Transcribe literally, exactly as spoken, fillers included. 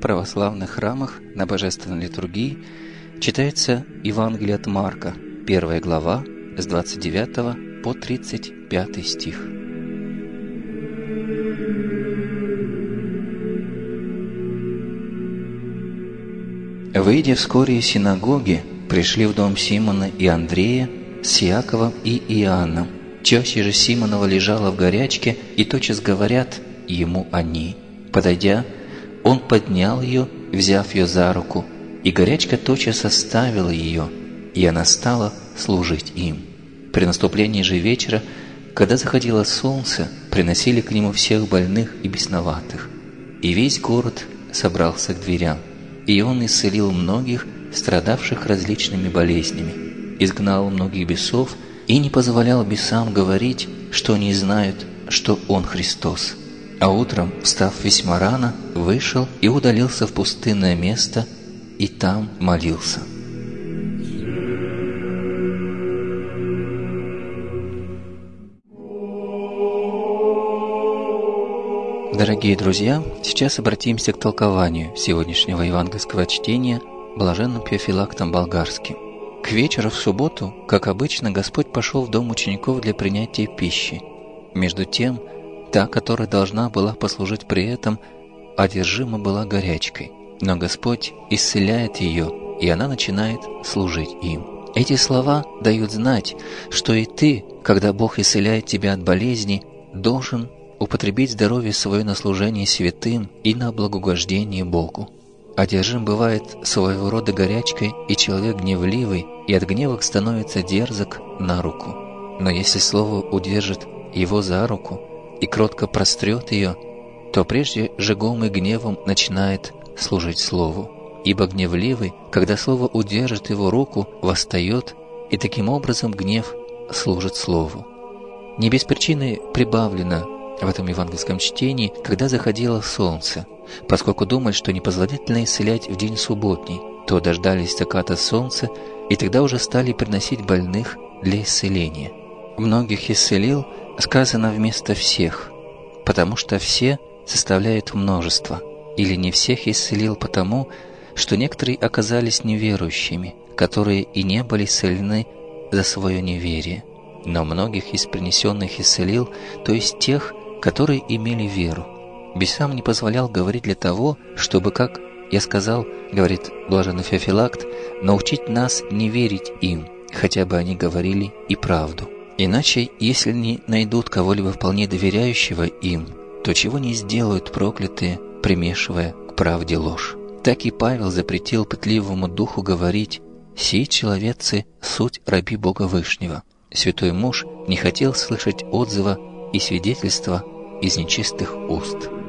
православных храмах на Божественной литургии читается Евангелие от Марка, первая глава, с двадцать девятого по тридцать пятый стих. Выйдя вскоре из синагоги, пришли в дом Симона и Андрея с Иаковом и Иоанном. Теща же Симонова лежала в горячке, и тотчас говорят ему они. Подойдя, он поднял ее, взяв ее за руку, и горячка тотчас оставила ее, и она стала служить им. При наступлении же вечера, когда заходило солнце, приносили к нему всех больных и бесноватых. И весь город собрался к дверям, и он исцелил многих, страдавших различными болезнями, изгнал многих бесов и не позволял бесам говорить, что не знают, что он Христос. А утром, встав весьма рано, вышел и удалился в пустынное место, и там молился. Дорогие друзья, сейчас обратимся к толкованию сегодняшнего евангельского чтения блаженным Феофилактом Болгарским. К вечеру в субботу, как обычно, Господь пошел в дом учеников для принятия пищи. Между тем, та, которая должна была послужить при этом, одержима была горячкой. Но Господь исцеляет ее, и она начинает служить им. Эти слова дают знать, что и ты, когда Бог исцеляет тебя от болезни, должен употребить здоровье свое на служение святым и на благоугождение Богу. Одержим бывает своего рода горячкой и человек гневливый, и от гнева становится дерзок на руку. Но если слово удержит его за руку и кротко прострет ее, то прежде жегом и гневом начинает служить слову. Ибо гневливый, когда слово удержит его руку, восстает, и таким образом гнев служит слову. Не без причины прибавлено в этом евангельском чтении, когда заходило солнце, поскольку думали, что непозволительно исцелять в день субботний, то дождались заката солнца, и тогда уже стали приносить больных для исцеления. Многих исцелил, сказано вместо всех, потому что все составляют множество, или не всех исцелил потому, что некоторые оказались неверующими, которые и не были исцелены за свое неверие. Но многих из принесенных исцелил, то есть тех, которые имели веру. Бесам не позволял говорить для того, чтобы, как я сказал, говорит блаженный Феофилакт, научить нас не верить им, хотя бы они говорили и правду. Иначе, если не найдут кого-либо вполне доверяющего им, то чего не сделают проклятые, примешивая к правде ложь. Так и Павел запретил пытливому духу говорить: «Сии человецы суть раби Бога Вышнего». Святой муж не хотел слышать отзыва и свидетельства из нечистых уст.